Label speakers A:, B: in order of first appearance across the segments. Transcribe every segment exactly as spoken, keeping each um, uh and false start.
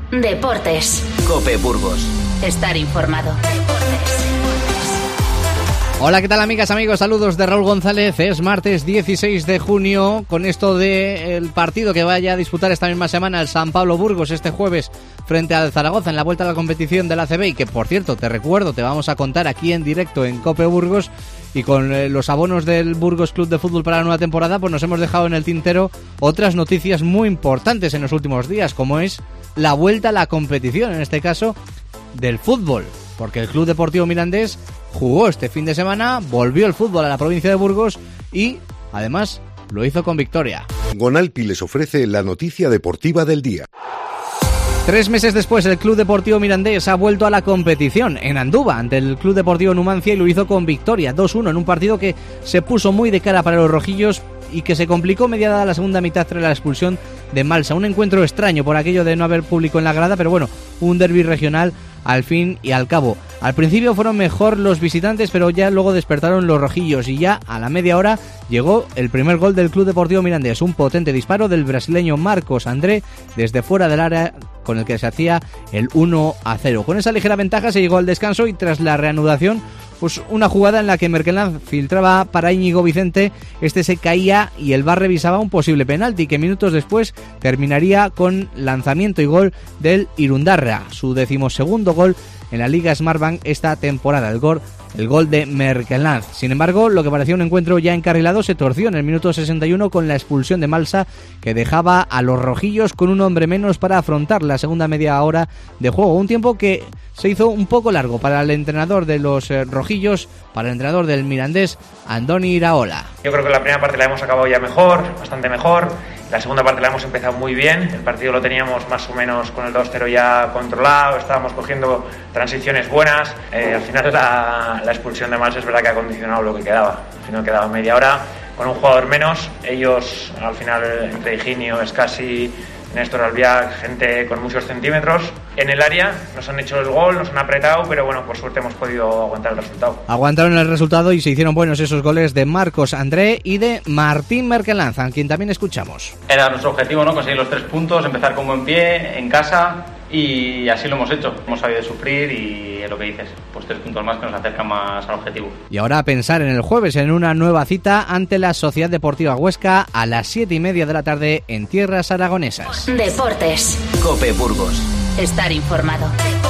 A: Deportes.
B: COPE Burgos.
A: Estar informado.
C: Hola, ¿qué tal, amigas, amigos? Saludos de Raúl González. Es martes dieciséis de junio, con esto del partido que vaya a disputar esta misma semana el San Pablo Burgos este jueves frente al Zaragoza en la vuelta a la competición del A C B, y que, por cierto, te recuerdo, te vamos a contar aquí en directo en COPE Burgos, y con eh, los abonos del Burgos Club de Fútbol para la nueva temporada, pues nos hemos dejado en el tintero otras noticias muy importantes en los últimos días, como es la vuelta a la competición, en este caso del fútbol, porque el Club Deportivo Mirandés jugó este fin de semana, volvió el fútbol a la provincia de Burgos y, además, lo hizo con victoria.
D: Gonalpi les ofrece la noticia deportiva del día.
C: Tres meses después, el Club Deportivo Mirandés ha vuelto a la competición en Andúba ante el Club Deportivo Numancia y lo hizo con victoria dos uno en un partido que se puso muy de cara para los rojillos y que se complicó mediada la segunda mitad tras la expulsión de Malsa. Un encuentro extraño por aquello de no haber público en la grada, pero bueno, un derbi regional al fin y al cabo. Al principio fueron mejor los visitantes, pero ya luego despertaron los rojillos y ya a la media hora llegó el primer gol del Club Deportivo Mirandés, un potente disparo del brasileño Marcos André desde fuera del área con el que se hacía el uno a cero. Con esa ligera ventaja se llegó al descanso y tras la reanudación, pues una jugada en la que Merkeland filtraba para Íñigo Vicente, este se caía y el V A R revisaba un posible penalti que minutos después terminaría con lanzamiento y gol del Irundarra, su decimosegundo gol en la Liga Smartbank esta temporada, el gol, el gol de Merkeland. Sin embargo, lo que parecía un encuentro ya encarrilado se torció en el minuto sesenta y uno con la expulsión de Malsa, que dejaba a los rojillos con un hombre menos para afrontar la segunda media hora de juego, un tiempo que se hizo un poco largo para el entrenador de los eh, rojillos, para el entrenador del Mirandés, Andoni Iraola.
E: Yo creo que la primera parte la hemos acabado ya mejor, bastante mejor. La segunda parte la hemos empezado muy bien. El partido lo teníamos más o menos con el dos cero ya controlado. Estábamos cogiendo transiciones buenas. Eh, al final la, la expulsión de Malsa es verdad que ha condicionado lo que quedaba. Al final quedaba media hora con un jugador menos. Ellos, al final, entre Higinio, Escasi, Néstor Albiac, gente con muchos centímetros en el área, nos han hecho el gol, nos han apretado, pero bueno, por suerte hemos podido aguantar el resultado.
C: Aguantaron el resultado y se hicieron buenos esos goles de Marcos André y de Martín Merkeland, a quien también escuchamos.
F: Era nuestro objetivo, ¿no? Conseguir los tres puntos, empezar con buen pie, en casa, y así lo hemos hecho. Hemos sabido sufrir y es lo que dices, pues tres puntos más que nos acercan más al objetivo.
C: Y ahora a pensar en el jueves, en una nueva cita ante la Sociedad Deportiva Huesca a las siete y media de la tarde en tierras aragonesas.
A: Deportes.
B: COPE Burgos.
A: Estar informado.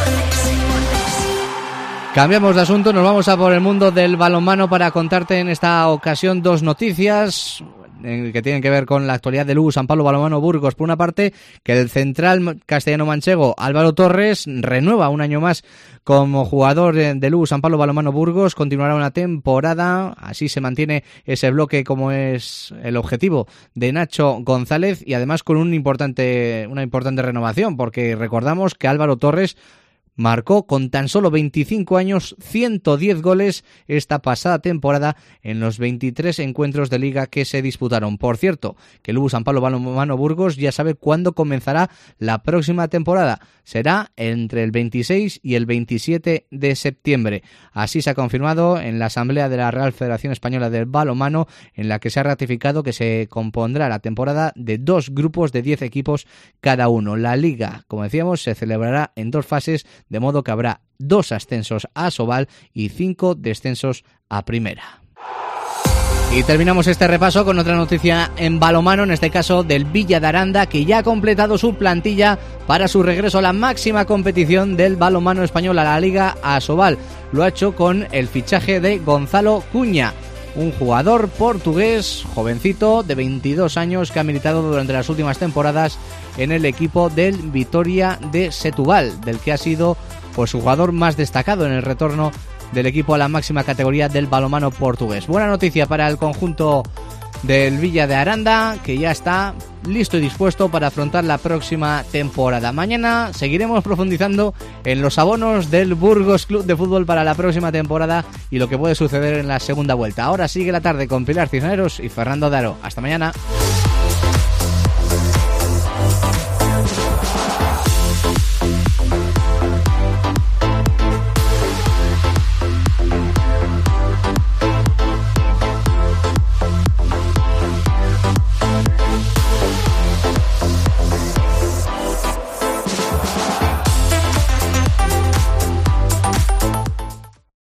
C: Cambiamos de asunto, nos vamos a por el mundo del balonmano para contarte en esta ocasión dos noticias que tienen que ver con la actualidad del U B U San Pablo Balonmano Burgos. Por una parte, que el central castellano-manchego Álvaro Torres renueva un año más como jugador del U B U San Pablo Balonmano Burgos, continuará una temporada, así se mantiene ese bloque como es el objetivo de Nacho González, y además con un importante, una importante renovación, porque recordamos que Álvaro Torres marcó con tan solo veinticinco años ciento diez goles esta pasada temporada en los veintitrés encuentros de liga que se disputaron. Por cierto, que el U B U San Pablo Balonmano Burgos ya sabe cuándo comenzará la próxima temporada. Será entre el veintiséis y el veintisiete de septiembre. Así se ha confirmado en la asamblea de la Real Federación Española del Balonmano, en la que se ha ratificado que se compondrá la temporada de dos grupos de diez equipos cada uno. La liga, como decíamos, se celebrará en dos fases, de modo que habrá dos ascensos a Sobal y cinco descensos a Primera. Y terminamos este repaso con otra noticia en balonmano, en este caso del Villa de Aranda, que ya ha completado su plantilla para su regreso a la máxima competición del balonmano español, a la Liga Asobal. Lo ha hecho con el fichaje de Gonzalo Cuña, un jugador portugués, jovencito, de veintidós años, que ha militado durante las últimas temporadas en el equipo del Vitoria de Setúbal, del que ha sido pues su jugador más destacado en el retorno del equipo a la máxima categoría del balonmano portugués. Buena noticia para el conjunto del Villa de Aranda, que ya está listo y dispuesto para afrontar la próxima temporada. Mañana seguiremos profundizando en los abonos del Burgos Club de Fútbol para la próxima temporada y lo que puede suceder en la segunda vuelta. Ahora sigue la tarde con Pilar Cisneros y Fernando Daro. Hasta mañana.